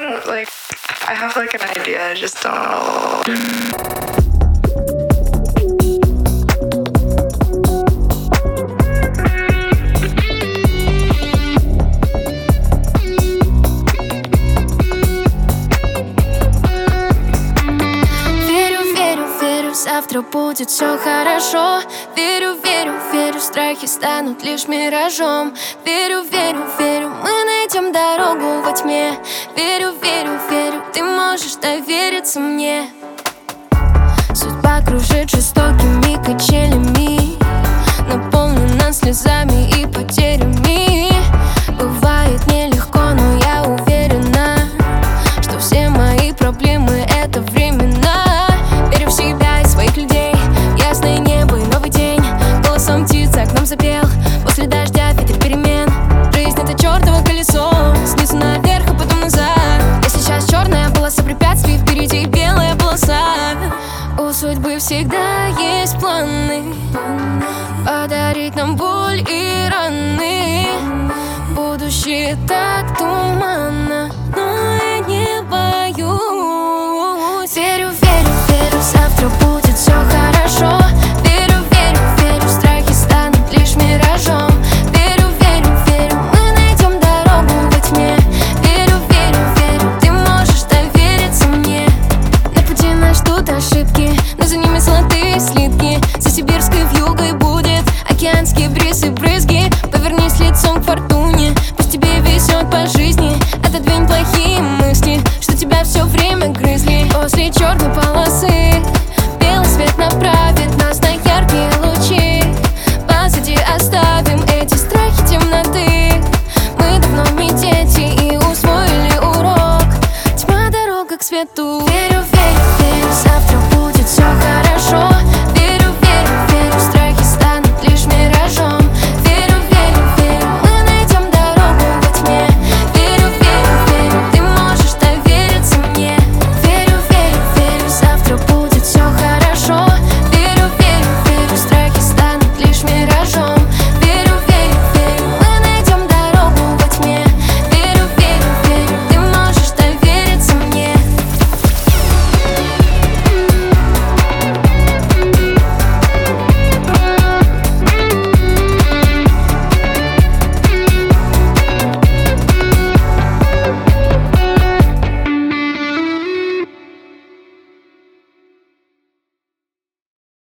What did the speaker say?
like, I have like an idea, I just don't know. Завтра будет все хорошо. Верю, верю, верю, страхи станут лишь миражом. Верю, верю, верю, мы найдем дорогу во тьме. Верю, верю, верю, ты можешь довериться мне. Судьба кружит жестокими качелями, наполнена слезами и потерями. Бывает нелегко, но я уверена, что все мои проблемы — это временно. Верю в себя и своих людей, ясное небо и новый день. Голосом птицы окном запел, после дождя ветер перемен. Жизнь — это чертово колесо, снизу наверх, а потом назад. Если сейчас черная полоса препятствий, впереди белая полоса. У судьбы всегда есть планы подарить нам боль и раны. Будущее так туманно, но я не боюсь. Верю, верю, верю, завтра будет все хорошо. Верю, верю, верю, страхи станут лишь миражом. Верю, верю, верю, мы найдем дорогу во тьме. Верю, верю, верю, ты можешь довериться мне. На пути нас ждут ошибки, но за ними золотые слитки. За сибирской вьюгой будет океанский бриз и брызги. Повернись лицом к фортуне, пусть тебе везет по жизни. Отодвинь плохие мысли, что тебя все время грызли. После черной полосы белый свет направит нас на яркие лучи. Позади оставим эти страхи темноты. Мы давно не дети и усвоили урок. Тьма — дорога к свету.